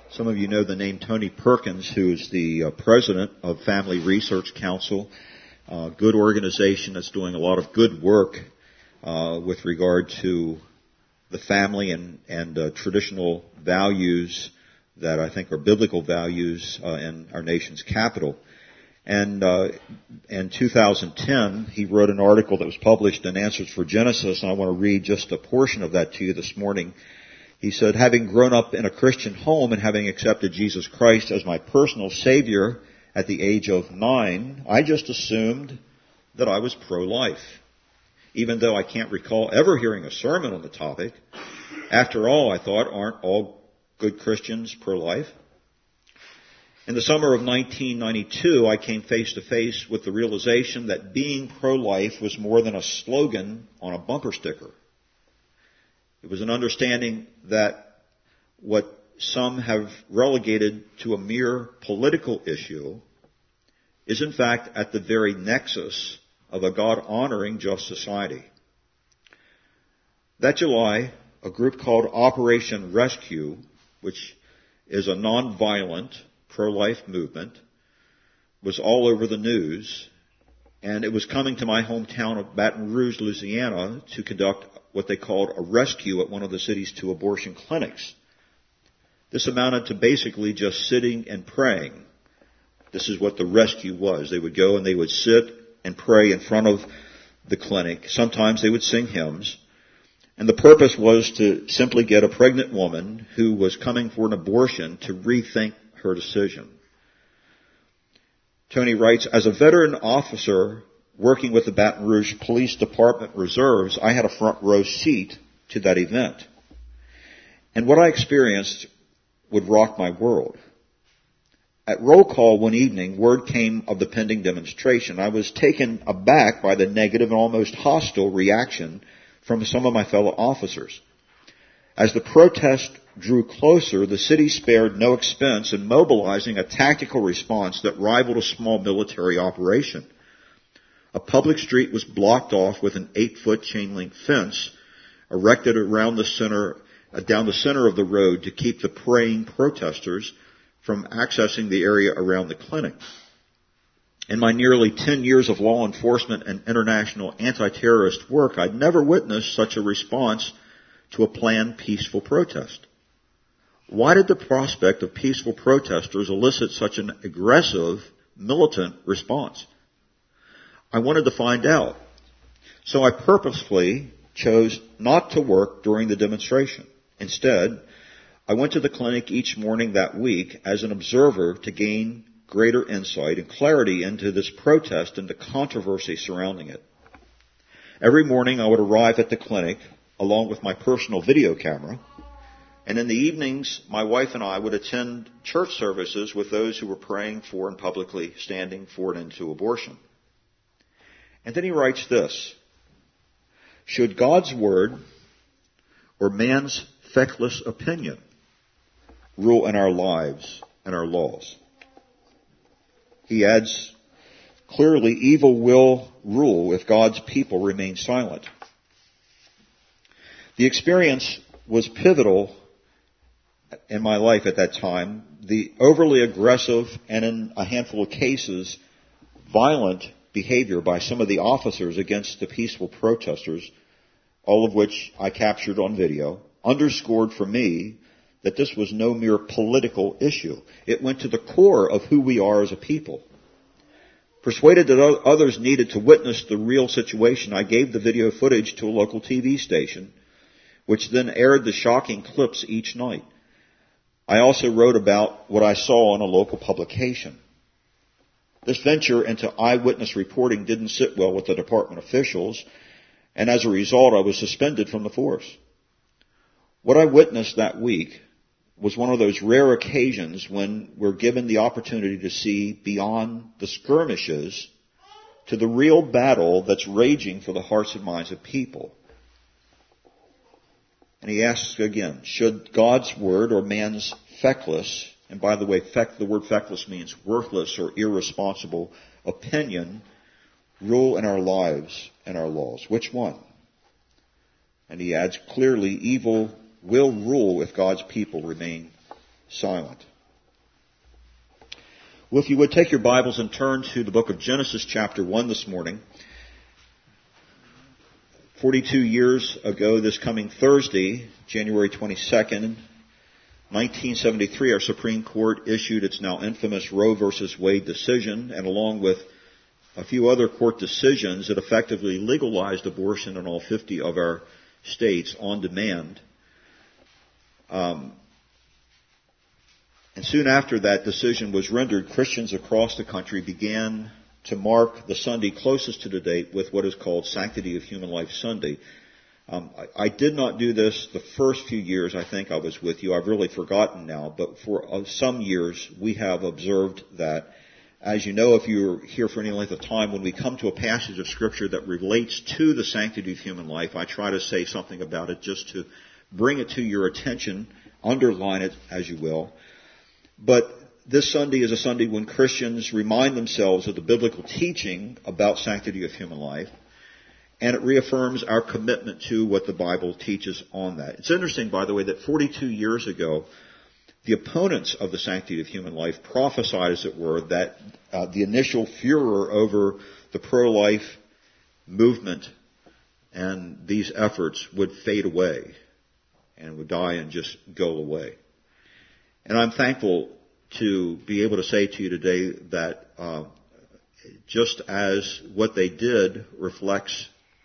Some of you know the name Tony Perkins, who is the president of Family Research Council, a good organization that's doing a lot of good work with regard to the family and traditional values that I think are biblical values in our nation's capital. And in 2010, he wrote an article that was published in Answers for Genesis, and I want to read just a portion of that to you this morning. He said, having grown up in a Christian home and having accepted Jesus Christ as my personal Savior at the age of 9, I just assumed that I was pro-life. Even though I can't recall ever hearing a sermon on the topic. After all, I thought, aren't all good Christians pro-life? In the summer of 1992, I came face to face with the realization that being pro-life was more than a slogan on a bumper sticker. It was an understanding that what some have relegated to a mere political issue is in fact at the very nexus of a God-honoring just society. That July, a group called Operation Rescue, which is a nonviolent pro-life movement, was all over the news, and it was coming to my hometown of Baton Rouge, Louisiana, to conduct what they called a rescue at one of the city's 2 abortion clinics. This amounted to basically just sitting and praying. This is what the rescue was. They would go and they would sit and pray in front of the clinic. Sometimes they would sing hymns. And the purpose was to simply get a pregnant woman who was coming for an abortion to rethink her decision. Tony writes, as a veteran officer working with the Baton Rouge Police Department Reserves, I had a front row seat to that event. And what I experienced would rock my world. At roll call one evening, word came of the pending demonstration. I was taken aback by the negative and almost hostile reaction from some of my fellow officers. As the protest drew closer, the city spared no expense in mobilizing a tactical response that rivaled a small military operation. A public street was blocked off with an 8-foot chain link fence erected around the center, down the center of the road to keep the praying protesters from accessing the area around the clinic. In my nearly 10 years of law enforcement and international anti-terrorist work, I'd never witnessed such a response to a planned peaceful protest. Why did the prospect of peaceful protesters elicit such an aggressive, militant response? I wanted to find out. So I purposefully chose not to work during the demonstration. Instead, I went to the clinic each morning that week as an observer to gain greater insight and clarity into this protest and the controversy surrounding it. Every morning I would arrive at the clinic along with my personal video camera, and in the evenings my wife and I would attend church services with those who were praying for and publicly standing for and into abortion. And then he writes this, should God's word or man's feckless opinion rule in our lives and our laws? He adds, clearly evil will rule if God's people remain silent. The experience was pivotal in my life at that time. The overly aggressive and in a handful of cases, violent behavior by some of the officers against the peaceful protesters, all of which I captured on video, underscored for me that this was no mere political issue. It went to the core of who we are as a people. Persuaded that others needed to witness the real situation, I gave the video footage to a local TV station, which then aired the shocking clips each night. I also wrote about what I saw in a local publication. This venture into eyewitness reporting didn't sit well with the department officials, and as a result, I was suspended from the force. What I witnessed that week was one of those rare occasions when we're given the opportunity to see beyond the skirmishes to the real battle that's raging for the hearts and minds of people. And he asks again, should God's word or man's feckless, and by the way, the word feckless means worthless or irresponsible opinion, rule in our lives and our laws? Which one? And he adds, clearly evil will rule if God's people remain silent. Well, if you would take your Bibles and turn to the book of Genesis chapter 1 this morning. 42 years ago, this coming Thursday, January 22nd, 1973, our Supreme Court issued its now infamous Roe versus Wade decision, and along with a few other court decisions, it effectively legalized abortion in all 50 of our states on demand. And soon after that decision was rendered, Christians across the country began to mark the Sunday closest to the date with what is called Sanctity of Human Life Sunday. I did not do this the first few years I think I was with you. I've really forgotten now, but for some years we have observed that. As you know, if you're here for any length of time, when we come to a passage of Scripture that relates to the sanctity of human life, I try to say something about it just to bring it to your attention, underline it as you will. But this Sunday is a Sunday when Christians remind themselves of the biblical teaching about sanctity of human life, and it reaffirms our commitment to what the Bible teaches on that. It's interesting, by the way, that 42 years ago, the opponents of the sanctity of human life prophesied, as it were, that the initial furor over the pro-life movement and these efforts would fade away and would die and just go away. And I'm thankful to be able to say to you today that just as what they did reflects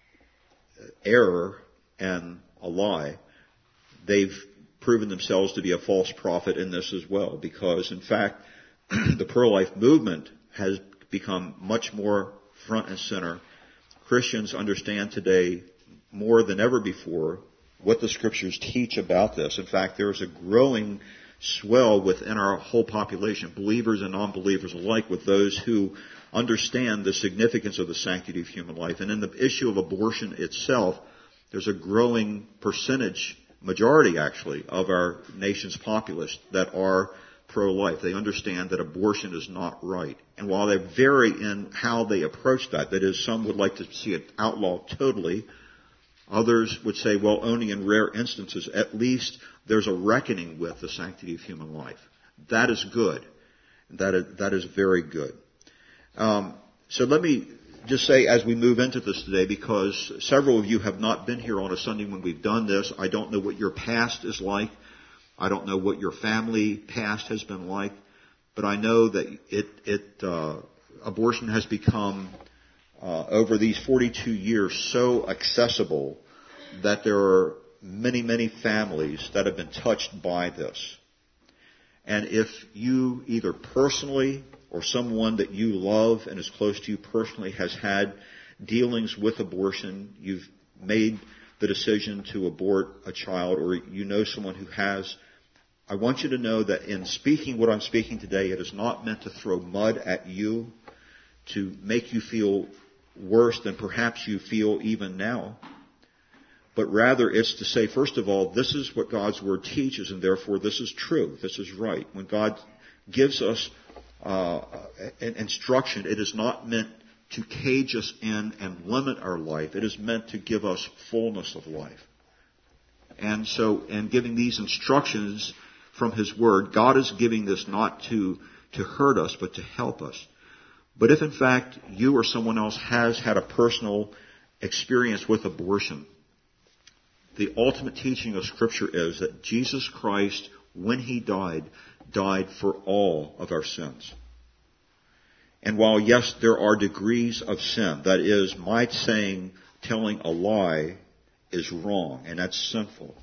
error and a lie, they've proven themselves to be a false prophet in this as well, because in fact the pro-life movement has become much more front and center. Christians understand today more than ever before what the Scriptures teach about this. In fact, there is a growing swell within our whole population, believers and non-believers alike, with those who understand the significance of the sanctity of human life. And in the issue of abortion itself, there's a growing percentage, majority actually, of our nation's populace that are pro-life. They understand that abortion is not right. And while they vary in how they approach that, that is, some would like to see it outlawed totally, others would say, well, only in rare instances, at least there's a reckoning with the sanctity of human life. That is good. That is very good. So let me just say, as we move into this today, because several of you have not been here on a Sunday when we've done this, I don't know what your past is like. I don't know what your family past has been like, but I know that abortion has become over these 42 years so accessible that there are many, many families that have been touched by this. And if you either personally or someone that you love and is close to you personally has had dealings with abortion, you've made the decision to abort a child, or you know someone who has, I want you to know that in speaking what I'm speaking today, it is not meant to throw mud at you, to make you feel worse than perhaps you feel even now. But rather it's to say, first of all, this is what God's Word teaches, and therefore this is true, this is right. When God gives us an instruction, it is not meant to cage us in and limit our life. It is meant to give us fullness of life. And so, in giving these instructions from His Word, God is giving this not to hurt us, but to help us. But if in fact you or someone else has had a personal experience with abortion, the ultimate teaching of Scripture is that Jesus Christ, when He died for all of our sins. And while, yes, there are degrees of sin, that is, my telling a lie is wrong, and that's sinful.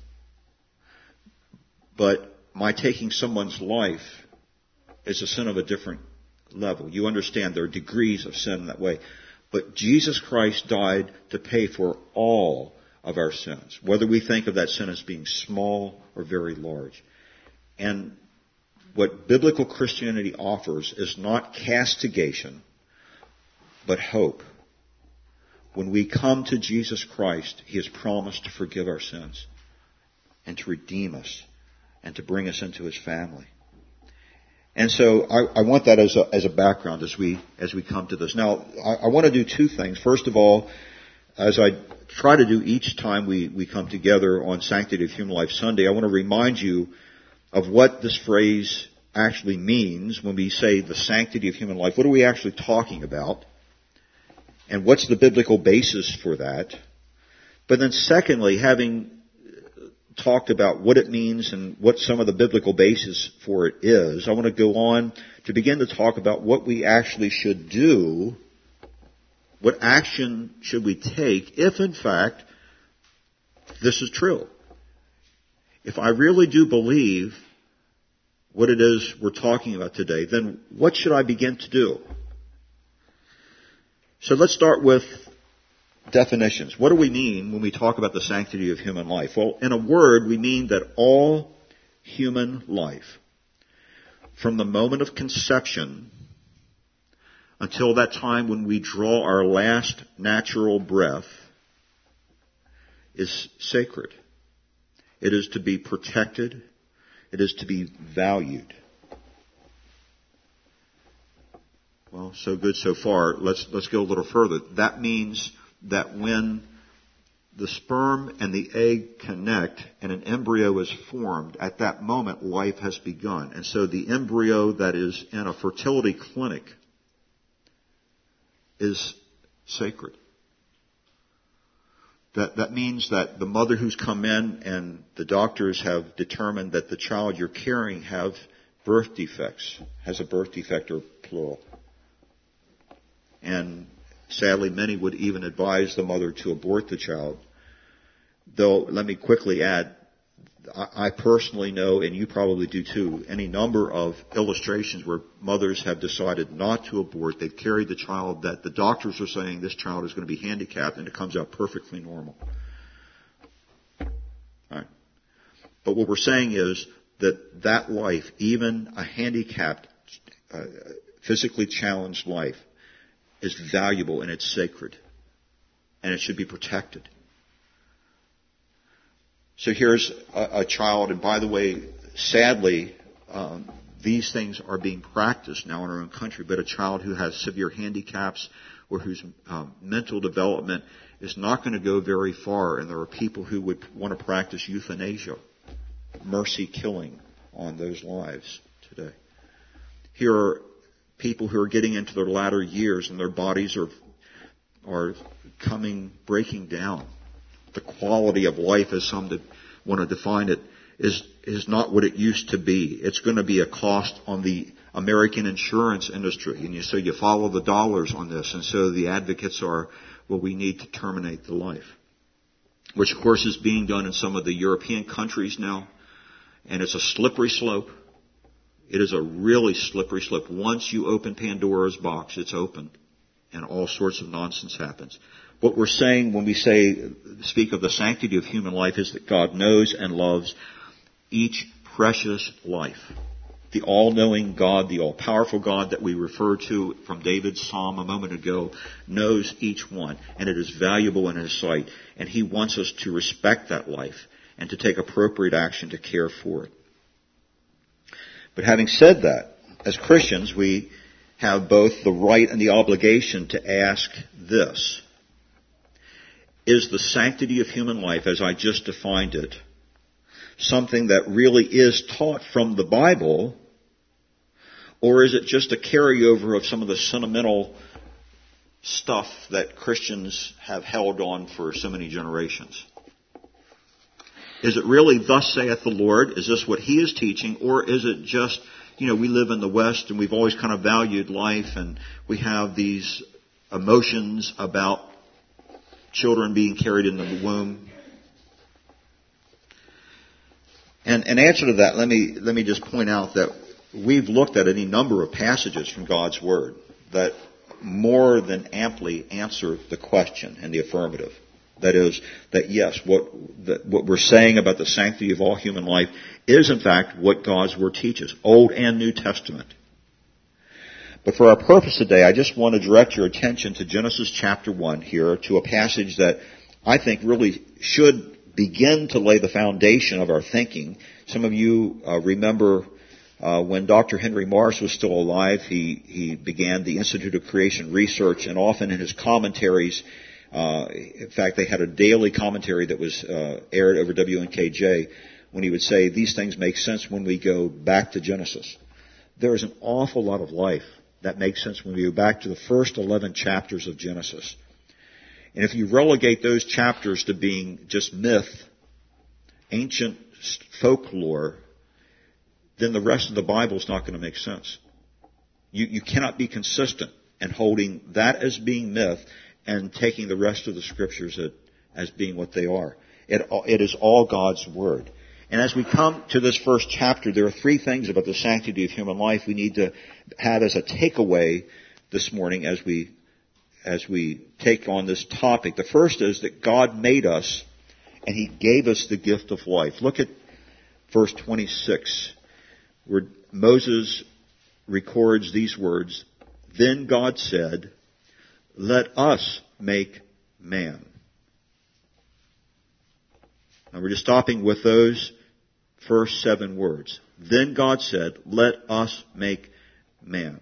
But my taking someone's life is a sin of a different level. You understand there are degrees of sin in that way. But Jesus Christ died to pay for all of our sins, whether we think of that sin as being small or very large. And what biblical Christianity offers is not castigation, but hope. When we come to Jesus Christ, He has promised to forgive our sins and to redeem us and to bring us into His family. And so I want that as a background as we come to this. Now, I want to do two things. First of all, as I try to do each time we come together on Sanctity of Human Life Sunday, I want to remind you of what this phrase actually means when we say the sanctity of human life. What are we actually talking about? And what's the biblical basis for that? But then secondly, having talked about what it means and what some of the biblical basis for it is, I want to go on to begin to talk about what we actually should do. What action should we take if, in fact, this is true? If I really do believe what it is we're talking about today, then what should I begin to do? So let's start with definitions. What do we mean when we talk about the sanctity of human life? Well, in a word, we mean that all human life, from the moment of conception until that time when we draw our last natural breath, is sacred. It is to be protected. It is to be valued. Well, so good so far. Let's go a little further. That means that when the sperm and the egg connect and an embryo is formed, at that moment life has begun. And so the embryo that is in a fertility clinic is sacred. That means that the mother who's come in and the doctors have determined that the child you're carrying has a birth defect or plural. And sadly, many would even advise the mother to abort the child. Though, let me quickly add, I personally know, and you probably do too, any number of illustrations where mothers have decided not to abort. They've carried the child that the doctors are saying this child is going to be handicapped, and it comes out perfectly normal. All right. But what we're saying is that life, even a handicapped, physically challenged life, is valuable and it's sacred. And it should be protected. So here's a child, and by the way, sadly, these things are being practiced now in our own country, but a child who has severe handicaps or whose mental development is not going to go very far, and there are people who would want to practice euthanasia, mercy killing on those lives today. Here are people who are getting into their latter years and their bodies are breaking down. The quality of life, as some want to define it, is not what it used to be. It's going to be a cost on the American insurance industry. And so you follow the dollars on this. And so the advocates are, well, we need to terminate the life. Which, of course, is being done in some of the European countries now. And it's a slippery slope. It is a really slippery slope. Once you open Pandora's box, it's open. And all sorts of nonsense happens. What we're saying when we speak of the sanctity of human life is that God knows and loves each precious life. The all-knowing God, the all-powerful God that we referred to from David's psalm a moment ago, knows each one, and it is valuable in His sight. And He wants us to respect that life and to take appropriate action to care for it. But having said that, as Christians, we have both the right and the obligation to ask this. Is the sanctity of human life, as I just defined it, something that really is taught from the Bible, or is it just a carryover of some of the sentimental stuff that Christians have held on for so many generations? Is it really, thus saith the Lord? Is this what He is teaching? Or is it just, we live in the West and we've always kind of valued life and we have these emotions about children being carried in the womb? And in answer to that, let me just point out that we've looked at any number of passages from God's Word that more than amply answer the question in the affirmative. That is, that yes, what we're saying about the sanctity of all human life is in fact what God's Word teaches, Old and New Testament. But for our purpose today, I just want to direct your attention to Genesis chapter 1 here, to a passage that I think really should begin to lay the foundation of our thinking. Some of you remember when Dr. Henry Marsh was still alive, he began the Institute of Creation Research, and often in his commentaries, in fact, they had a daily commentary that was aired over WNKJ, when he would say these things make sense when we go back to Genesis. There is an awful lot of life that makes sense when we go back to the first 11 chapters of Genesis. And if you relegate those chapters to being just myth, ancient folklore, then the rest of the Bible is not going to make sense. You cannot be consistent in holding that as being myth and taking the rest of the scriptures as being what they are. It is all God's Word. And as we come to this first chapter, there are three things about the sanctity of human life we need to have as a takeaway this morning as we take on this topic. The first is that God made us and He gave us the gift of life. Look at verse 26, where Moses records these words, "Then God said, 'Let us make man.'" Now we're just stopping with those first 7 words. Then God said, "Let us make man."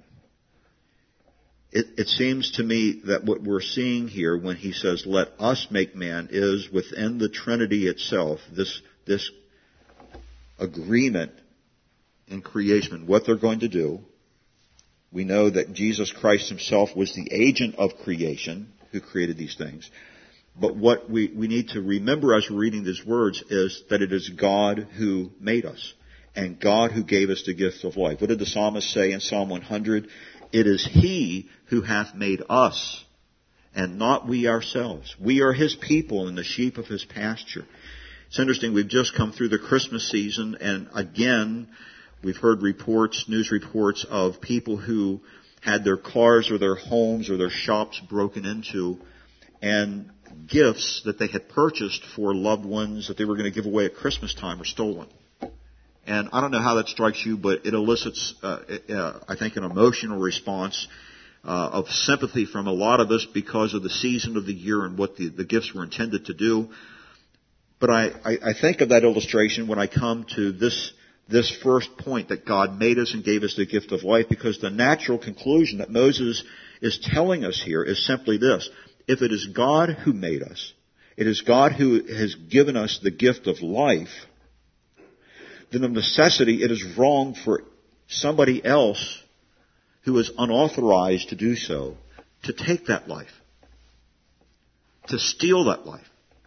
It seems to me that what we're seeing here when he says, "Let us make man," is within the Trinity itself, this agreement in creation, what they're going to do. We know that Jesus Christ himself was the agent of creation who created these things. But what we need to remember as we're reading these words is that it is God who made us and God who gave us the gift of life. What did the psalmist say in Psalm 100? "It is He who hath made us and not we ourselves. We are His people and the sheep of His pasture." It's interesting, we've just come through the Christmas season, and again, we've heard news reports of people who had their cars or their homes or their shops broken into, and gifts that they had purchased for loved ones that they were going to give away at Christmas time were stolen. And I don't know how that strikes you, but it elicits, I think, an emotional response of sympathy from a lot of us because of the season of the year and what the gifts were intended to do. But I think of that illustration when I come to this first point, that God made us and gave us the gift of life, because the natural conclusion that Moses is telling us here is simply this: if it is God who made us, it is God who has given us the gift of life, then of necessity it is wrong for somebody else who is unauthorized to do so to take that life, to steal that life.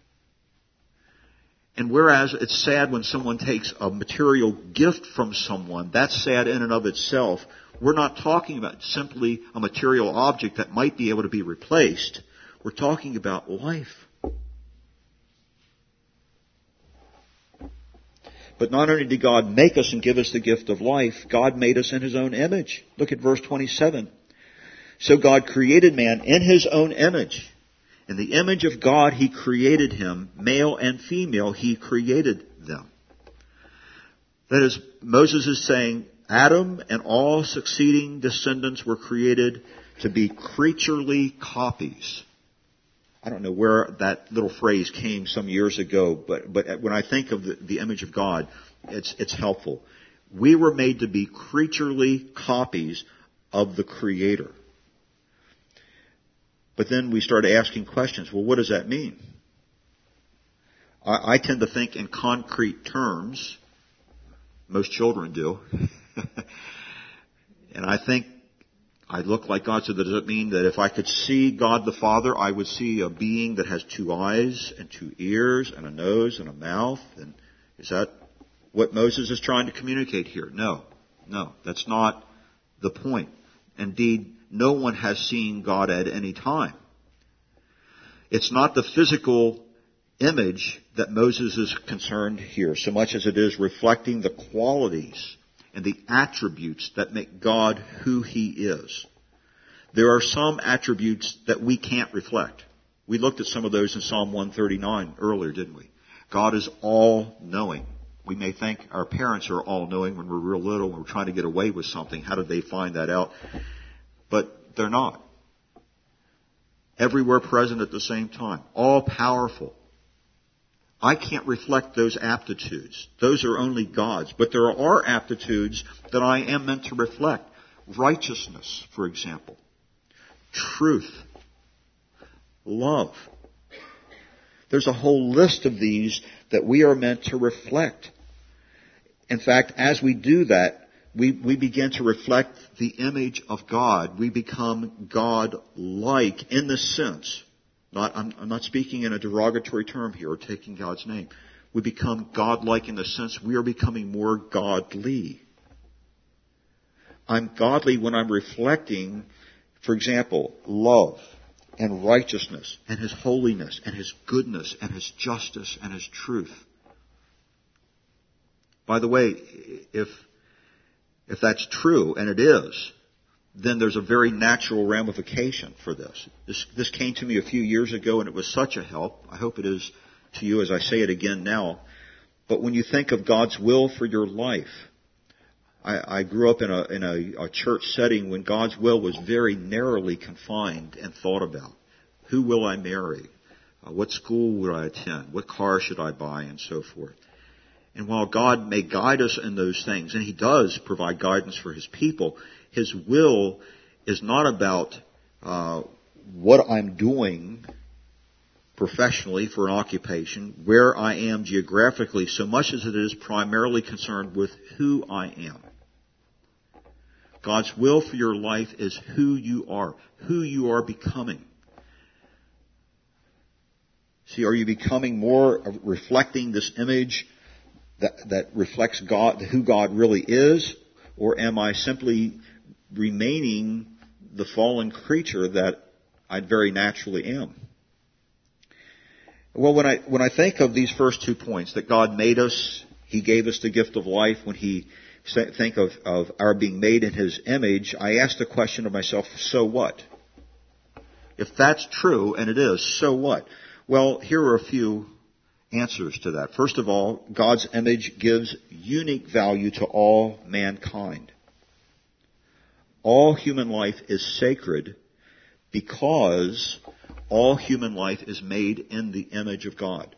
And whereas it's sad when someone takes a material gift from someone, that's sad in and of itself, we're not talking about simply a material object that might be able to be replaced. We're talking about life. But not only did God make us and give us the gift of life, God made us in His own image. Look at verse 27. "So God created man in His own image. In the image of God He created him, male and female He created them." That is, Moses is saying Adam and all succeeding descendants were created to be creaturely copies. I don't know where that little phrase came some years ago, but when I think of the image of God, it's helpful. We were made to be creaturely copies of the Creator. But then we start asking questions. Well, what does that mean? I tend to think in concrete terms. Most children do. And I think I look like God. So does it mean that if I could see God the Father, I would see a being that has 2 eyes and 2 ears and a nose and a mouth? And is that what Moses is trying to communicate here? No, that's not the point. Indeed, no one has seen God at any time. It's not the physical image that Moses is concerned here, so much as it is reflecting the qualities and the attributes that make God who He is. There are some attributes that we can't reflect. We looked at some of those in Psalm 139 earlier, didn't we? God is all-knowing. We may think our parents are all-knowing when we're real little and we're trying to get away with something. How did they find that out? But they're not. Everywhere present at the same time. All-powerful. I can't reflect those aptitudes. Those are only God's. But there are aptitudes that I am meant to reflect. Righteousness, for example. Truth. Love. There's a whole list of these that we are meant to reflect In fact, as we do that, we begin to reflect the image of God. We become God-like in the sense, I'm not speaking in a derogatory term here or taking God's name. We become God-like in the sense we are becoming more godly. I'm godly when I'm reflecting, for example, love and righteousness and His holiness and His goodness and His justice and His truth. By the way, if that's true, and it is, then there's a very natural ramification for this. This came to me a few years ago, and it was such a help. I hope it is to you as I say it again now. But when you think of God's will for your life, I grew up in a church setting when God's will was very narrowly confined and thought about. Who will I marry? What school would I attend? What car should I buy? And so forth. And while God may guide us in those things, and He does provide guidance for His people, His will is not about what I'm doing professionally for an occupation, where I am geographically, so much as it is primarily concerned with who I am. God's will for your life is who you are becoming. See, are you becoming more reflecting this image that reflects God, who God really is, or am I simply remaining the fallen creature that I very naturally am? Well, when I think of these first 2 points, that God made us, He gave us the gift of life, when He think of our being made in His image, I ask the question of myself, so what? If that's true, and it is, so what? Well, here are a few answers to that. First of all, God's image gives unique value to all mankind. All human life is sacred because all human life is made in the image of God.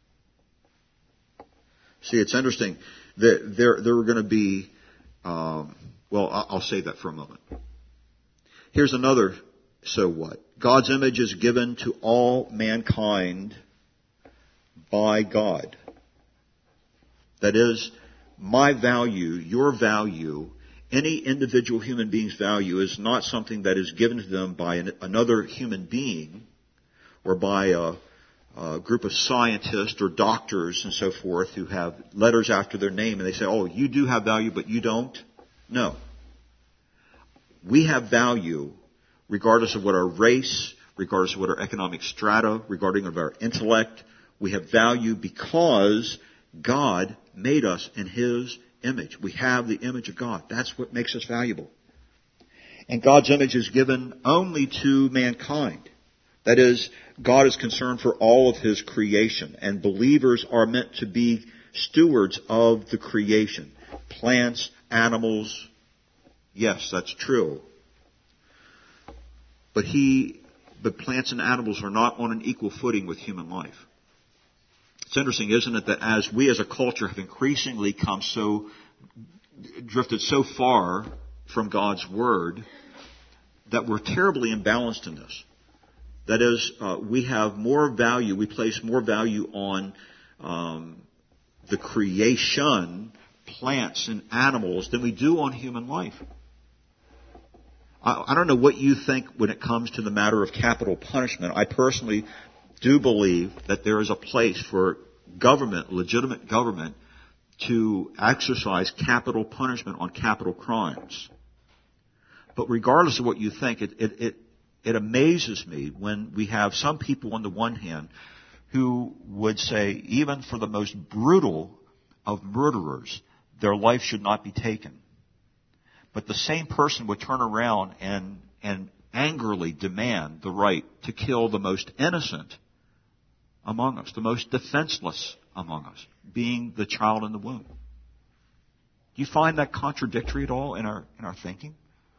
See, it's interesting. There are going to be, I'll save that for a moment. Here's another so what. God's image is given to all mankind by God. That is, my value, your value, any individual human being's value is not something that is given to them by another human being or by a group of scientists or doctors and so forth who have letters after their name and they say, oh, you do have value, but you don't. No. We have value regardless of what our race, regardless of what our economic strata, regarding of our intellect. We have value because God made us in His image. We have the image of God. That's what makes us valuable. And God's image is given only to mankind. That is, God is concerned for all of His creation, and believers are meant to be stewards of the creation. Plants, animals, yes, that's true. But plants and animals are not on an equal footing with human life. It's interesting, isn't it, that as we as a culture have increasingly drifted so far from God's Word, that we're terribly imbalanced in this. That is, we have more value, we place more value on the creation, plants and animals, than we do on human life. I don't know what you think when it comes to the matter of capital punishment. I personally do believe that there is a place for government, legitimate government, to exercise capital punishment on capital crimes. But regardless of what you think, it amazes me when we have some people on the one hand who would say, even for the most brutal of murderers, their life should not be taken. But the same person would turn around and angrily demand the right to kill the most innocent among us, the most defenseless among us, being the child in the womb. Do you find that contradictory at all in our thinking?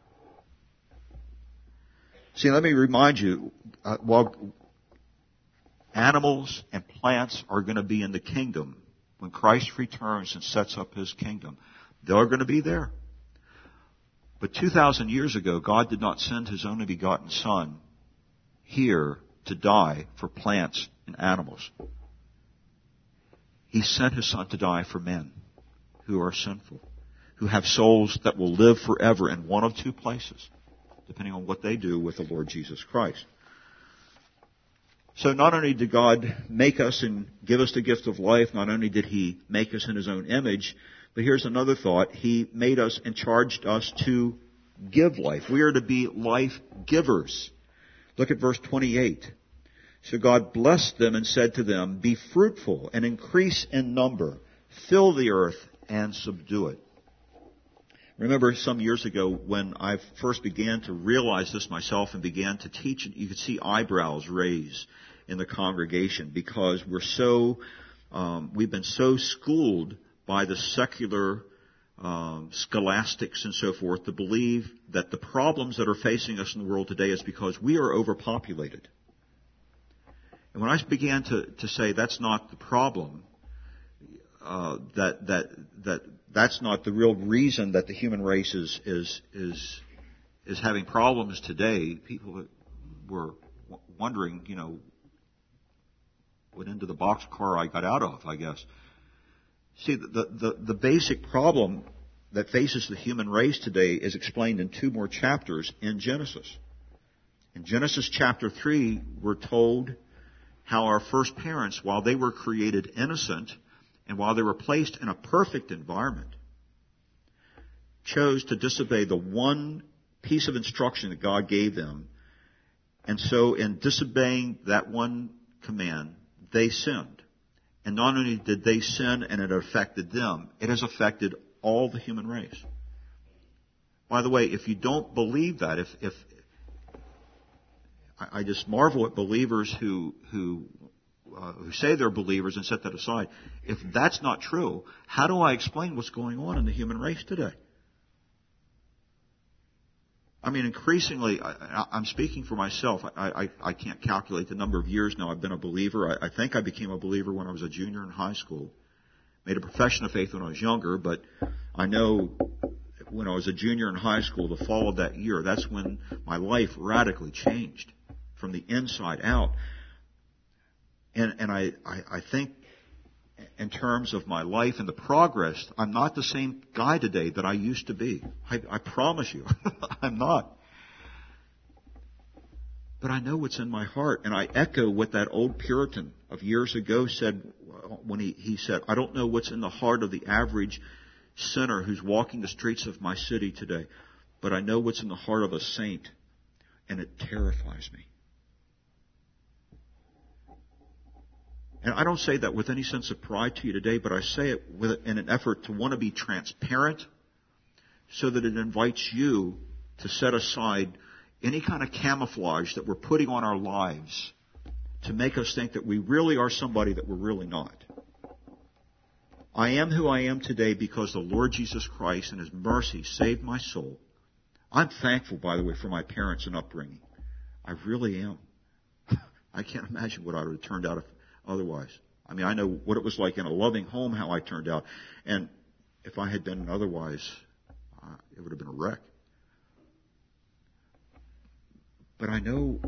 See, let me remind you, while animals and plants are going to be in the kingdom, when Christ returns and sets up His kingdom, they're going to be there. But 2,000 years ago, God did not send His only begotten Son here to die for plants and animals. He sent His Son to die for men who are sinful, who have souls that will live forever in one of two places, depending on what they do with the Lord Jesus Christ. So not only did God make us and give us the gift of life, not only did He make us in His own image, but here's another thought. He made us and charged us to give life. We are to be life givers. Look at verse 28. So God blessed them and said to them, "Be fruitful and increase in number. Fill the earth and subdue it." Remember some years ago when I first began to realize this myself and began to teach it, you could see eyebrows raise in the congregation because we've been so schooled by the secular scholastics and so forth to believe that the problems that are facing us in the world today is because we are overpopulated. And when I began to say that's not the problem, that's not the real reason that the human race is having problems today, people were wondering, what end of the boxcar I got out of, I guess. See, the basic problem that faces the human race today is explained in 2 more chapters in Genesis. In Genesis chapter 3, we're told how our first parents, while they were created innocent and while they were placed in a perfect environment, chose to disobey the one piece of instruction that God gave them. And so in disobeying that one command, they sinned. And not only did they sin and it affected them, it has affected all the human race. By the way, if you don't believe that, if I just marvel at believers who say they're believers and set that aside. If that's not true, how do I explain what's going on in the human race today? I mean, increasingly, I'm speaking for myself. I can't calculate the number of years now I've been a believer. I think I became a believer when I was a junior in high school. Made a profession of faith when I was younger, but I know when I was a junior in high school, the fall of that year, that's when my life radically changed from the inside out. And I think in terms of my life and the progress, I'm not the same guy today that I used to be. I promise you, I'm not. But I know what's in my heart, and I echo what that old Puritan of years ago said when he said, "I don't know what's in the heart of the average sinner who's walking the streets of my city today, but I know what's in the heart of a saint, and it terrifies me." And I don't say that with any sense of pride to you today, but I say it in an effort to want to be transparent so that it invites you to set aside any kind of camouflage that we're putting on our lives to make us think that we really are somebody that we're really not. I am who I am today because the Lord Jesus Christ and His mercy saved my soul. I'm thankful, by the way, for my parents and upbringing. I really am. I can't imagine what I would have turned out otherwise. I mean, I know what it was like in a loving home, how I turned out. And if I had been otherwise, it would have been a wreck. But I know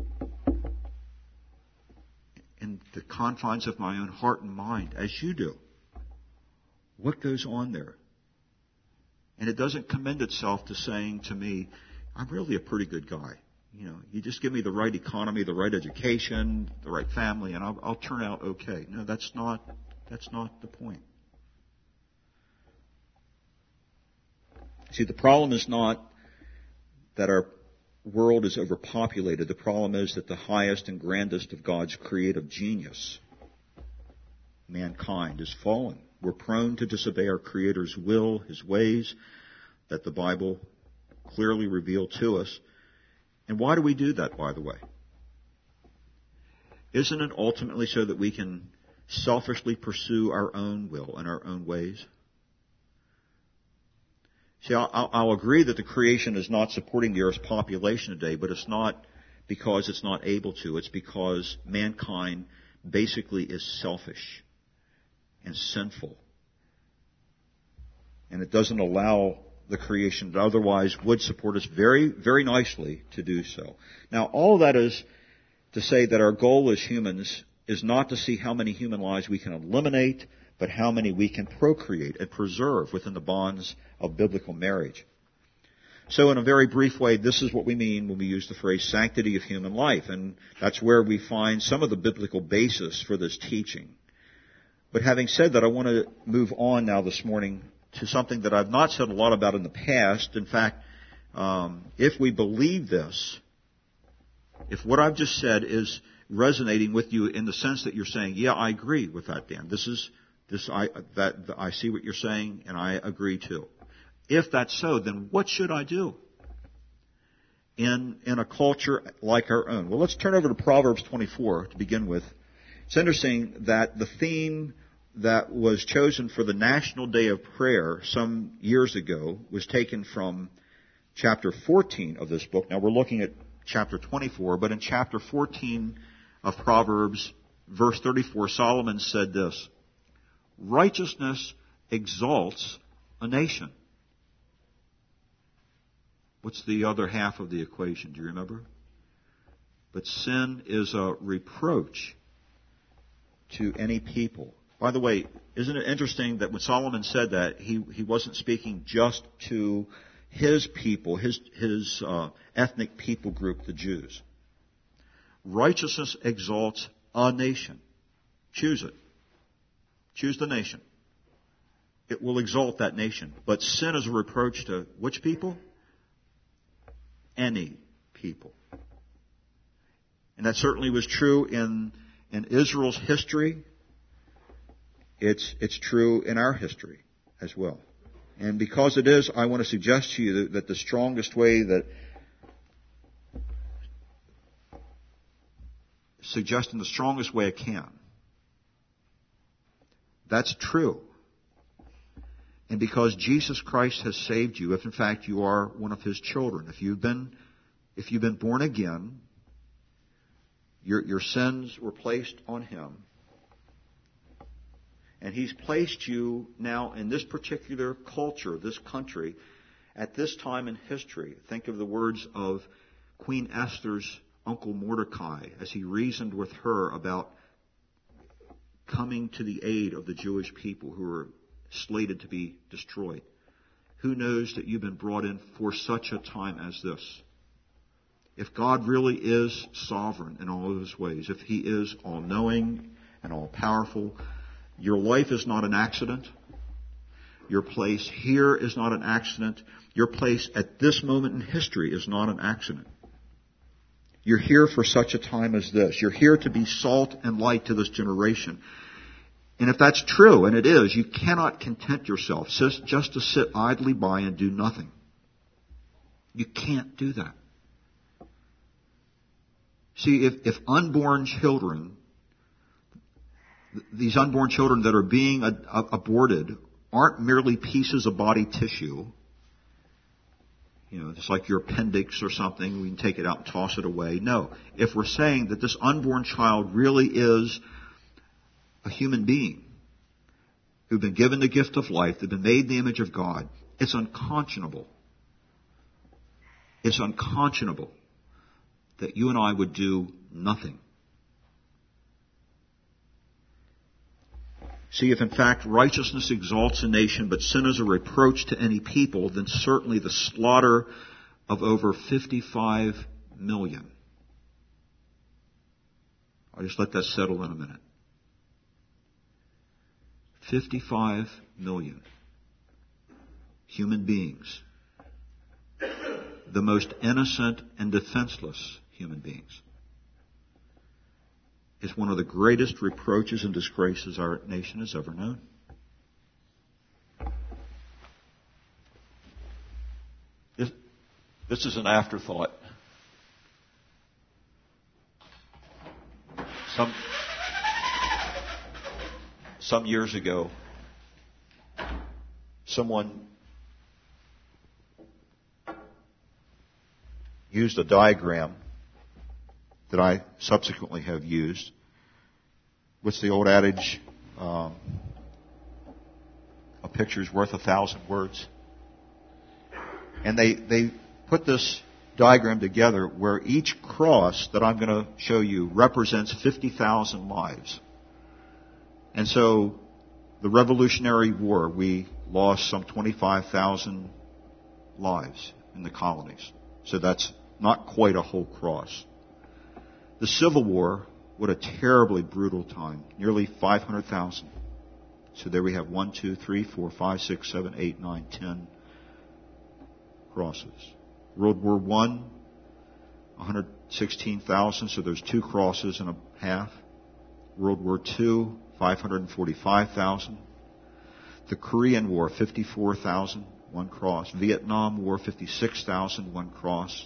in the confines of my own heart and mind, as you do, what goes on there. And it doesn't commend itself to saying to me, I'm really a pretty good guy. You just give me the right economy, the right education, the right family, and I'll turn out okay. No, that's not the point. See, the problem is not that our world is overpopulated. The problem is that the highest and grandest of God's creative genius, mankind, is fallen. We're prone to disobey our Creator's will, His ways, that the Bible clearly revealed to us. And why do we do that, by the way? Isn't it ultimately so that we can selfishly pursue our own will and our own ways? See, I'll agree that the creation is not supporting the Earth's population today, but it's not because it's not able to. It's because mankind basically is selfish and sinful. And it doesn't allow the creation that otherwise would support us very, very nicely to do so. Now, all of that is to say that our goal as humans is not to see how many human lives we can eliminate, but how many we can procreate and preserve within the bonds of biblical marriage. So in a very brief way, this is what we mean when we use the phrase sanctity of human life, and that's where we find some of the biblical basis for this teaching. But having said that, I want to move on now this morning to something that I've not said a lot about in the past. In fact, if we believe this, if what I've just said is resonating with you in the sense that you're saying, yeah, I agree with that, Dan. I see what you're saying, and I agree too. If that's so, then what should I do in a culture like our own? Well, let's turn over to Proverbs 24 to begin with. It's interesting that the theme that was chosen for the National Day of Prayer some years ago was taken from chapter 14 of this book. Now, we're looking at chapter 24, but in chapter 14 of Proverbs, verse 34, Solomon said this: righteousness exalts a nation. What's the other half of the equation? Do you remember? But sin is a reproach to any people. By the way, isn't it interesting that when Solomon said that, he wasn't speaking just to his people, his ethnic people group, the Jews. Righteousness exalts a nation. Choose it. Choose the nation. It will exalt that nation. But sin is a reproach to which people? Any people. And that certainly was true in Israel's history. It's true in our history as well. And because it is, I want to suggest to you that the strongest way suggesting the strongest way I can. That's true. And because Jesus Christ has saved you, if in fact you are one of His children, if you've been born again, your sins were placed on Him. And He's placed you now in this particular culture, this country, at this time in history. Think of the words of Queen Esther's uncle Mordecai as he reasoned with her about coming to the aid of the Jewish people who were slated to be destroyed. Who knows that you've been brought in for such a time as this? If God really is sovereign in all of His ways, if He is all-knowing and all-powerful, your life is not an accident. Your place here is not an accident. Your place at this moment in history is not an accident. You're here for such a time as this. You're here to be salt and light to this generation. And if that's true, and it is, you cannot content yourself just to sit idly by and do nothing. You can't do that. See, if unborn children, these unborn children that are being aborted aren't merely pieces of body tissue, just like your appendix or something, we can take it out and toss it away. No. If we're saying that this unborn child really is a human being who've been given the gift of life, they've been made in the image of God, it's unconscionable. It's unconscionable that you and I would do nothing. See, if in fact righteousness exalts a nation, but sin is a reproach to any people, then certainly the slaughter of over 55 million. I'll just let that settle in a minute. 55 million human beings. The most innocent and defenseless human beings. Is one of the greatest reproaches and disgraces our nation has ever known. This is an afterthought. Some years ago, someone used a diagram that I subsequently have used. What's the old adage? A picture's worth 1,000 words. And they put this diagram together where each cross that I'm going to show you represents 50,000 lives. And so The Revolutionary War, we lost some 25,000 lives in the colonies. So that's not quite a whole cross. The Civil War, what a terribly brutal time. Nearly 500,000. So there we have 1, 2, 3, 4, 5, 6, 7, 8, 9, 10 crosses. World War I, 116,000, so there's 2 crosses and a half. World War II, 545,000. The Korean War, 54,000, 1 cross. Vietnam War, 56,000, 1 cross.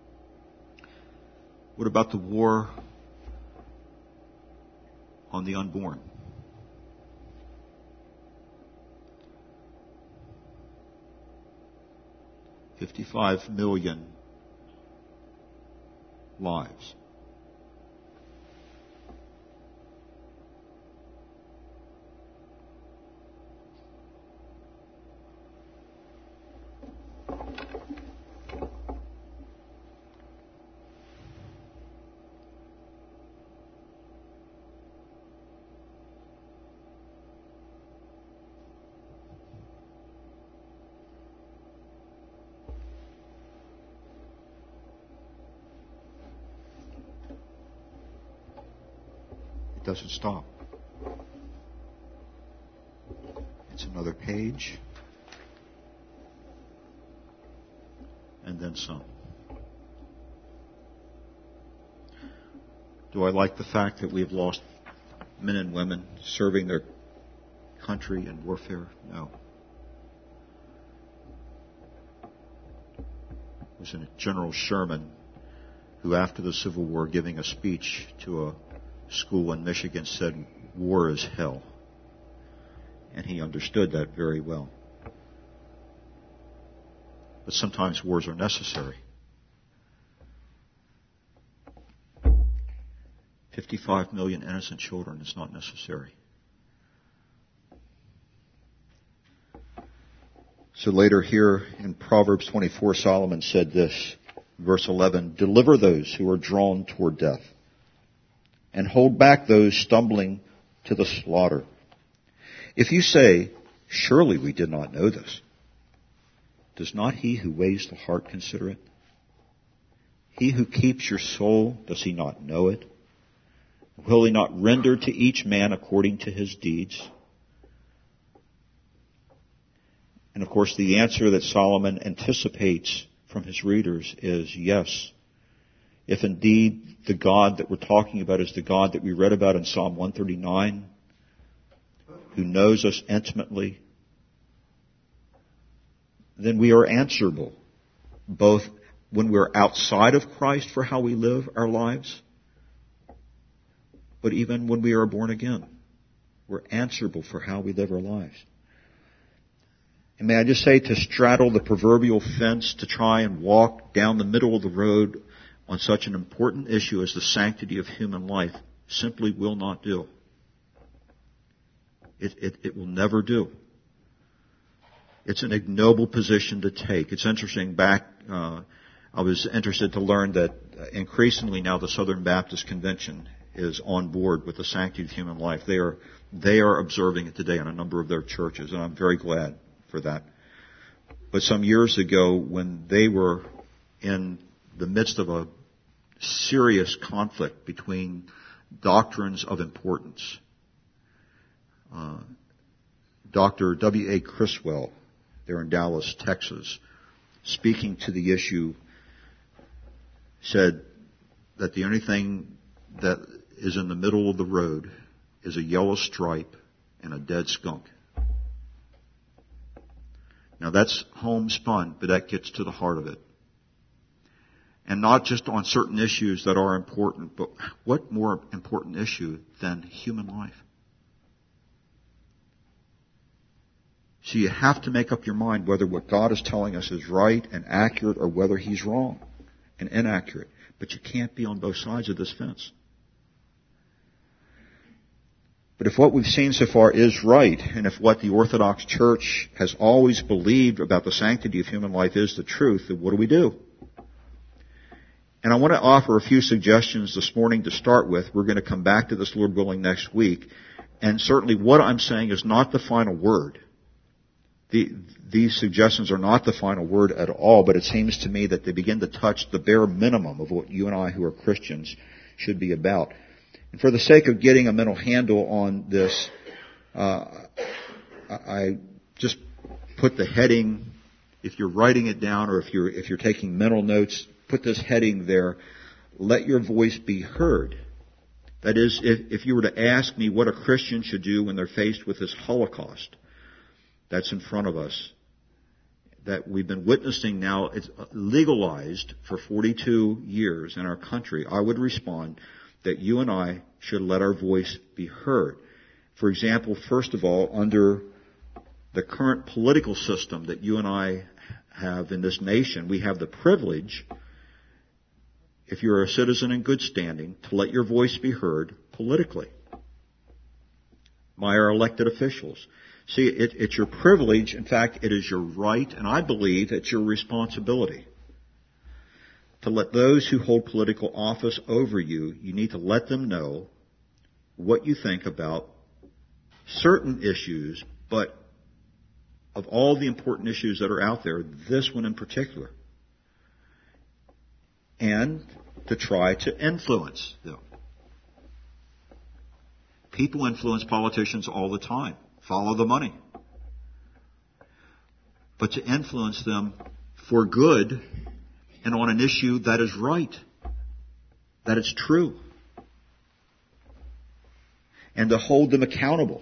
What about the war on the unborn? $55 million lives. Doesn't stop. It's another page. And then some. Do I like the fact that we have lost men and women serving their country in warfare? No. It was General Sherman who, after the Civil War, giving a speech to a school in Michigan, said, "War is hell." And he understood that very well. But sometimes wars are necessary. 55 million innocent children is not necessary. So later here in Proverbs 24, Solomon said this, verse 11, "Deliver those who are drawn toward death, and hold back those stumbling to the slaughter. If you say, 'Surely we did not know this,' does not he who weighs the heart consider it? He who keeps your soul, does he not know it? Will he not render to each man according to his deeds?" And of course, the answer that Solomon anticipates from his readers is yes. If indeed the God that we're talking about is the God that we read about in Psalm 139, who knows us intimately, then we are answerable, both when we're outside of Christ for how we live our lives, but even when we are born again, we're answerable for how we live our lives. And may I just say, to straddle the proverbial fence, to try and walk down the middle of the road on such an important issue as the sanctity of human life, simply will not do. It will never do. It's an ignoble position to take. It's interesting, I was interested to learn that increasingly now the Southern Baptist Convention is on board with the sanctity of human life. They are observing it today in a number of their churches, and I'm very glad for that. But some years ago, when they were in the midst of a serious conflict between doctrines of importance, Dr. W.A. Criswell, there in Dallas, Texas, speaking to the issue, said that the only thing that is in the middle of the road is a yellow stripe and a dead skunk. Now that's homespun, but that gets to the heart of it. And not just on certain issues that are important, but what more important issue than human life? So you have to make up your mind whether what God is telling us is right and accurate or whether He's wrong and inaccurate. But you can't be on both sides of this fence. But if what we've seen so far is right, and if what the Orthodox Church has always believed about the sanctity of human life is the truth, then what do? And I want to offer a few suggestions this morning to start with. We're going to come back to this, Lord willing, next week. And certainly what I'm saying is not the final word. These suggestions are not the final word at all, but it seems to me that they begin to touch the bare minimum of what you and I who are Christians should be about. And for the sake of getting a mental handle on this, I just put the heading, if you're writing it down or if you're taking mental notes, put this heading there, let your voice be heard. That is, if you were to ask me what a Christian should do when they're faced with this Holocaust that's in front of us, that we've been witnessing now, it's legalized for 42 years in our country, I would respond that you and I should let our voice be heard. For example, first of all, under the current political system that you and I have in this nation, we have the privilege, if you're a citizen in good standing, to let your voice be heard politically by our elected officials. See, it's your privilege. In fact, it is your right, and I believe it's your responsibility to let those who hold political office over you, you need to let them know what you think about certain issues, but of all the important issues that are out there, this one in particular. And to try to influence them. People influence politicians all the time. Follow the money. But to influence them for good and on an issue that is right, that it's true, and to hold them accountable.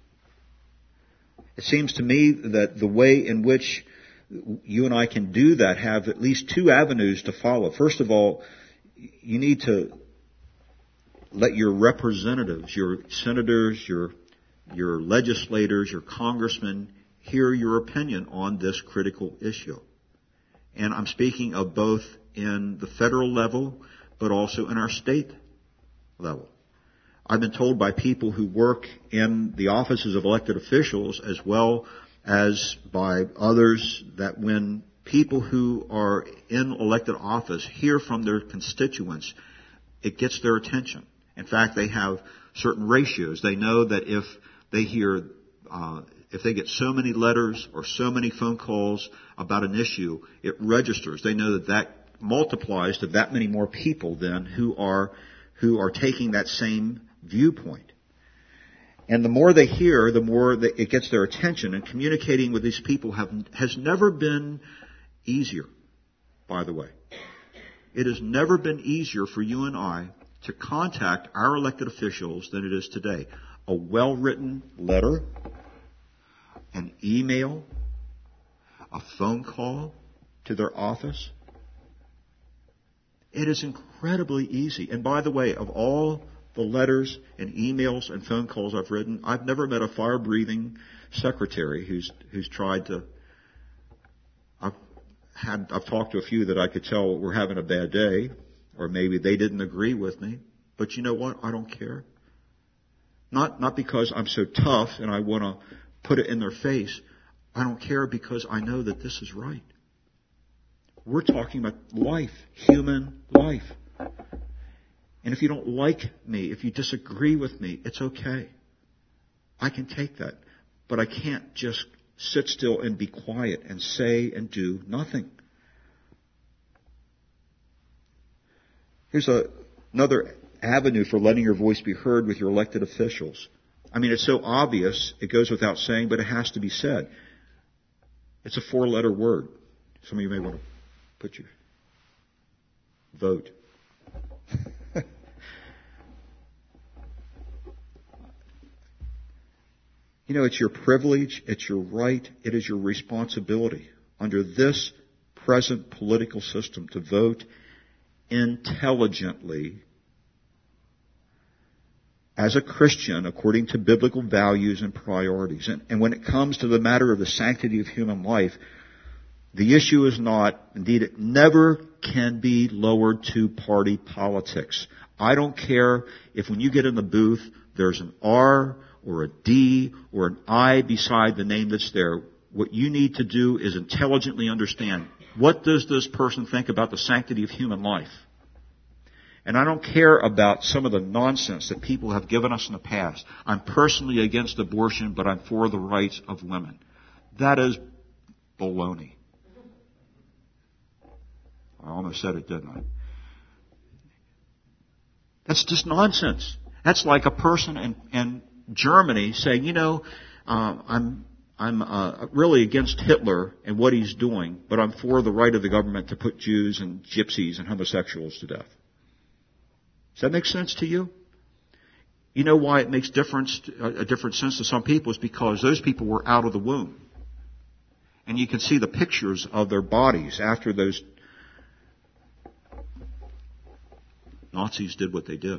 It seems to me that the way in which you and I can do that have at least two avenues to follow. First of all, you need to let your representatives, your senators, your legislators, your congressmen hear your opinion on this critical issue. And I'm speaking of both in the federal level, but also in our state level. I've been told by people who work in the offices of elected officials as well as by others that when people who are in elected office hear from their constituents, it gets their attention. In fact, they have certain ratios. They know that if they if they get so many letters or so many phone calls about an issue, it registers. They know that multiplies to that many more people then who are taking that same viewpoint. And the more they hear, the more it gets their attention. And communicating with these people has never been easier, by the way. It has never been easier for you and I to contact our elected officials than it is today. A well-written letter, an email, a phone call to their office. It is incredibly easy. And by the way, of all the letters and emails and phone calls I've written, I've never met a fire-breathing secretary who's tried to. I've talked to a few that I could tell were having a bad day, or maybe they didn't agree with me. But you know what? I don't care. Not because I'm so tough and I want to put it in their face. I don't care because I know that this is right. We're talking about life, human life. And if you don't like me, if you disagree with me, it's okay. I can take that. But I can't just sit still and be quiet and say and do nothing. Here's another avenue for letting your voice be heard with your elected officials. I mean, it's so obvious, it goes without saying, but it has to be said. It's a 4-letter word. Some of you may want to put your vote. You know, it's your privilege, it's your right, it is your responsibility under this present political system to vote intelligently as a Christian according to biblical values and priorities. And when it comes to the matter of the sanctity of human life, the issue is not, indeed it never can be lowered to party politics. I don't care if when you get in the booth there's an R or a D or an I beside the name that's there. What you need to do is intelligently understand, what does this person think about the sanctity of human life? And I don't care about some of the nonsense that people have given us in the past. I'm personally against abortion, but I'm for the rights of women. That is baloney. I almost said it, didn't I? That's just nonsense. That's like a person in Germany saying, I'm really against Hitler and what he's doing, but I'm for the right of the government to put Jews and gypsies and homosexuals to death. Does that make sense to you? You know why it makes a different sense to some people is because those people were out of the womb. And you can see the pictures of their bodies after those Nazis did what they did.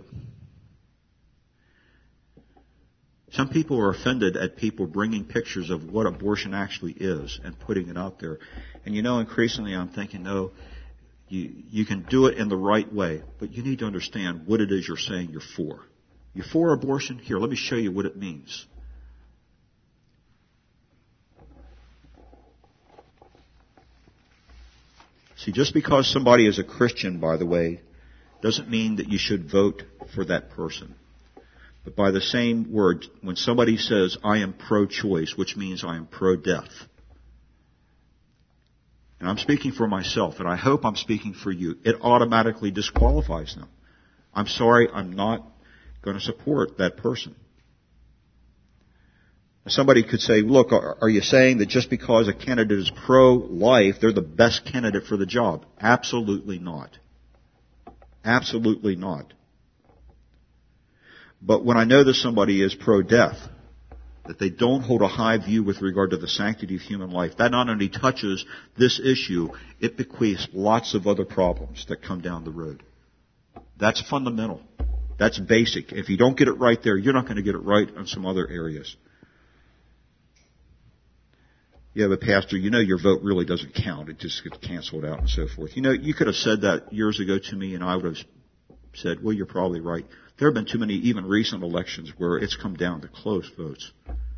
Some people are offended at people bringing pictures of what abortion actually is and putting it out there. And increasingly I'm thinking, no, you can do it in the right way, but you need to understand what it is you're saying you're for. You're for abortion? Here, let me show you what it means. See, just because somebody is a Christian, by the way, doesn't mean that you should vote for that person. But by the same word, when somebody says, I am pro-choice, which means I am pro-death, and I'm speaking for myself, and I hope I'm speaking for you, it automatically disqualifies them. I'm sorry, I'm not going to support that person. Somebody could say, look, are you saying that just because a candidate is pro-life, they're the best candidate for the job? Absolutely not. Absolutely not. But when I know that somebody is pro-death, that they don't hold a high view with regard to the sanctity of human life, that not only touches this issue, it bequeaths lots of other problems that come down the road. That's fundamental. That's basic. If you don't get it right there, you're not going to get it right in some other areas. Yeah, but Pastor, your vote really doesn't count. It just gets canceled out and so forth. You could have said that years ago to me, and I would have said, well, you're probably right. There have been too many even recent elections where it's come down to close votes.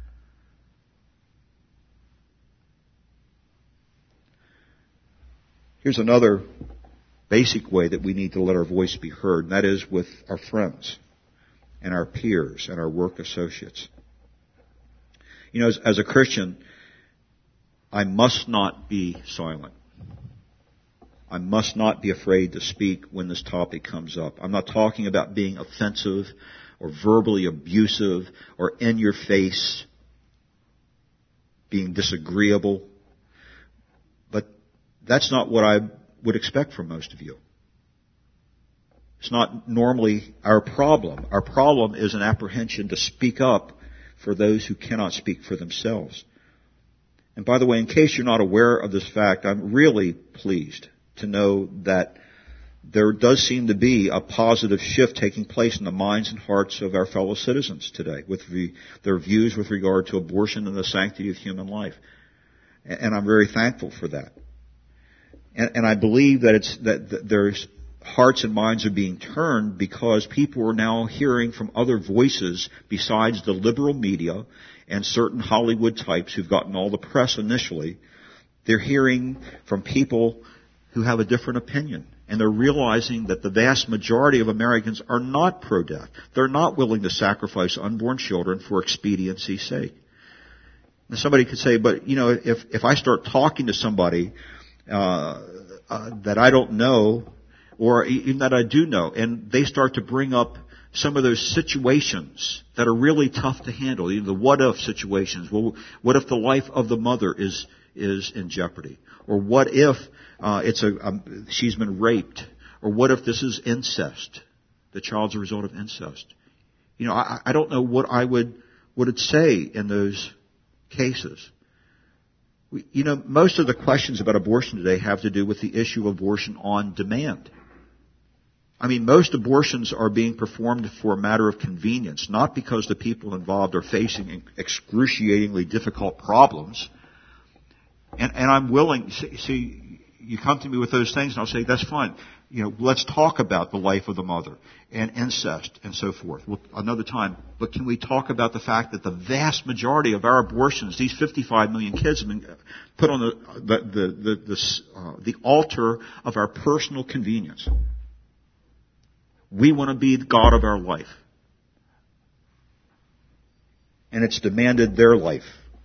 Here's another basic way that we need to let our voice be heard, and that is with our friends and our peers and our work associates. As a Christian, I must not be silent. I must not be afraid to speak when this topic comes up. I'm not talking about being offensive or verbally abusive or in your face, being disagreeable. But that's not what I would expect from most of you. It's not normally our problem. Our problem is an apprehension to speak up for those who cannot speak for themselves. And by the way, in case you're not aware of this fact, I'm really pleased to know that there does seem to be a positive shift taking place in the minds and hearts of our fellow citizens today with their views with regard to abortion and the sanctity of human life. And I'm very thankful for that. And I believe that there's hearts and minds are being turned because people are now hearing from other voices besides the liberal media and certain Hollywood types who've gotten all the press initially. They're hearing from people who have a different opinion. And they're realizing that the vast majority of Americans are not pro-death. They're not willing to sacrifice unborn children for expediency's sake. And somebody could say, but if I start talking to somebody that I don't know, or even that I do know, and they start to bring up some of those situations that are really tough to handle, the what-if situations. Well, what if the life of the mother is in jeopardy? Or what if she's been raped? Or what if this is incest? The child's a result of incest. I don't know what I would say in those cases. Most of the questions about abortion today have to do with the issue of abortion on demand. Most abortions are being performed for a matter of convenience, not because the people involved are facing excruciatingly difficult problems. And I'm willing, see, you come to me with those things and I'll say, that's fine. Let's talk about the life of the mother and incest and so forth. Well, another time, but can we talk about the fact that the vast majority of our abortions, these 55 million kids, have been put on the altar of our personal convenience? We want to be the God of our life. And it's demanded their life.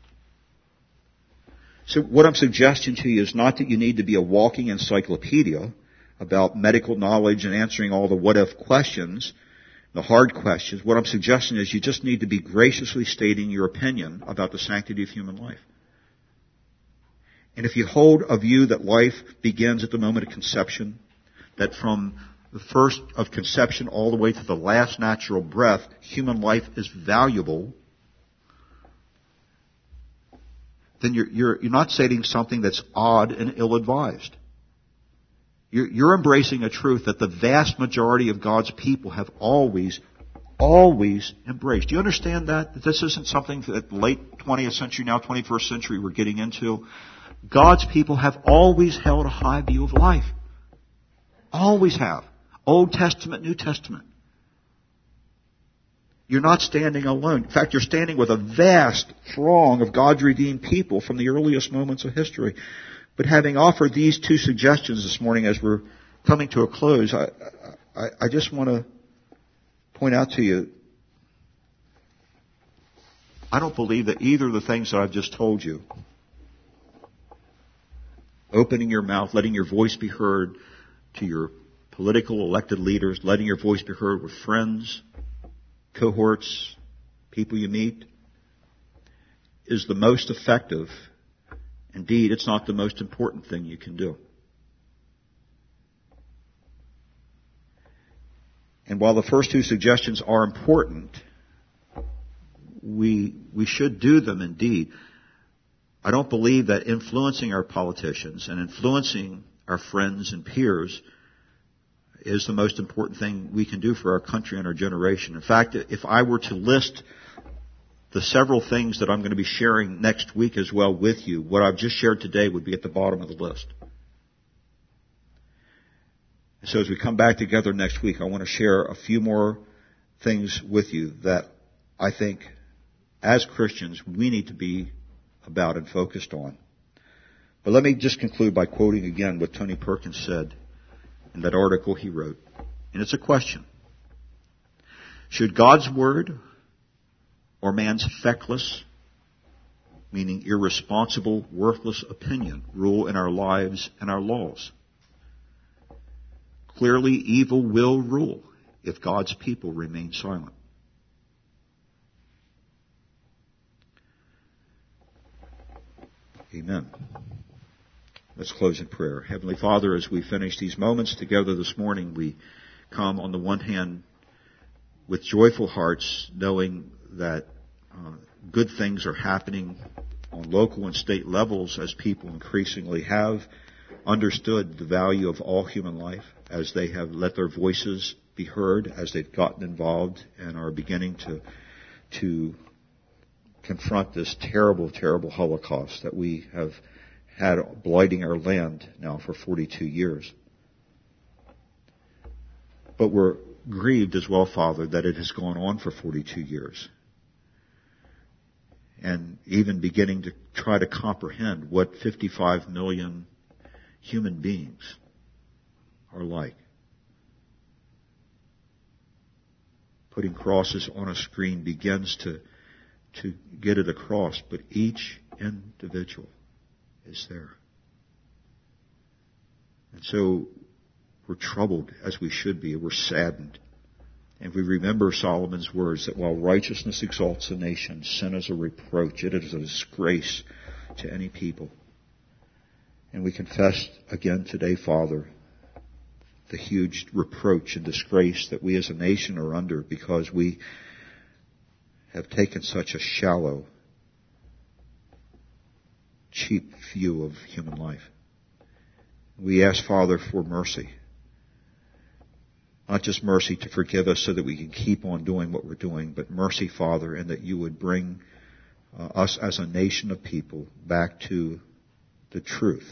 So what I'm suggesting to you is not that you need to be a walking encyclopedia about medical knowledge and answering all the what-if questions, the hard questions. What I'm suggesting is you just need to be graciously stating your opinion about the sanctity of human life. And if you hold a view that life begins at the moment of conception, that from the first of conception all the way to the last natural breath, human life is valuable, then you're not stating something that's odd and ill-advised. You're embracing a truth that the vast majority of God's people have always embraced. Do you understand that? That this isn't something that late 20th century, now 21st century we're getting into. God's people have always held a high view of life. Always have. Old Testament, New Testament. You're not standing alone. In fact, you're standing with a vast throng of God's redeemed people from the earliest moments of history. But having offered these two suggestions this morning as we're coming to a close, I just want to point out to you, I don't believe that either of the things that I've just told you, opening your mouth, letting your voice be heard to your political elected leaders, letting your voice be heard with friends, cohorts, people you meet, is the most effective. Indeed, it's not the most important thing you can do. And while the first two suggestions are important, we should do them indeed. I don't believe that influencing our politicians and influencing our friends and peers is the most important thing we can do for our country and our generation. In fact, if I were to list the several things that I'm going to be sharing next week as well with you, what I've just shared today would be at the bottom of the list. And so as we come back together next week, I want to share a few more things with you that I think as Christians we need to be about and focused on. But let me just conclude by quoting again what Tony Perkins said in that article he wrote. And it's a question. Should God's Word or man's feckless, meaning irresponsible, worthless opinion rule in our lives and our laws? Clearly, evil will rule if God's people remain silent. Amen. Let's close in prayer. Heavenly Father, as we finish these moments together this morning, we come on the one hand with joyful hearts, knowing that good things are happening on local and state levels as people increasingly have understood the value of all human life, as they have let their voices be heard, as they've gotten involved and are beginning to confront this terrible, terrible Holocaust that we have had blighting our land now for 42 years. But we're grieved as well, Father, that it has gone on for 42 years. And even beginning to try to comprehend what 55 million human beings are like. Putting crosses on a screen begins to get it across, but each individual is there. And so we're troubled as we should be. We're saddened. And we remember Solomon's words that while righteousness exalts a nation, sin is a reproach. It is a disgrace to any people. And we confess again today, Father, the huge reproach and disgrace that we as a nation are under because we have taken such a shallow, cheap view of human life. We ask, Father, for mercy. Not just mercy to forgive us so that we can keep on doing what we're doing, but mercy, Father, and that you would bring us as a nation of people back to the truth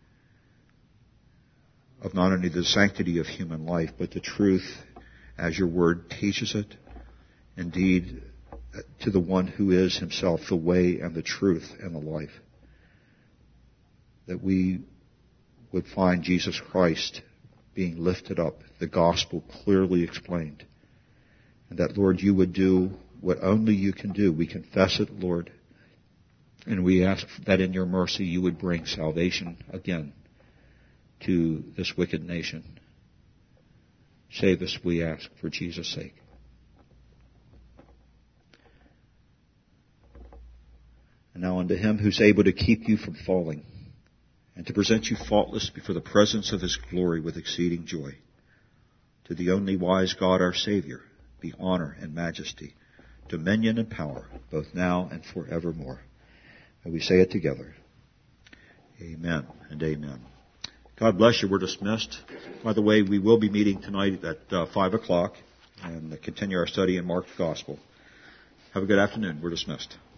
of not only the sanctity of human life, but the truth as your word teaches it. Indeed, to the one who is himself the way and the truth and the life. That we would find Jesus Christ being lifted up, the gospel clearly explained. And that, Lord, you would do what only you can do. We confess it, Lord. And we ask that in your mercy you would bring salvation again to this wicked nation. Save us, we ask, for Jesus' sake. And now unto him who's able to keep you from falling and to present you faultless before the presence of his glory with exceeding joy. To the only wise God our Savior be honor and majesty, dominion and power, both now and forevermore. And we say it together. Amen and amen. God bless you. We're dismissed. By the way, we will be meeting tonight at 5 o'clock and continue our study in Mark's Gospel. Have a good afternoon. We're dismissed.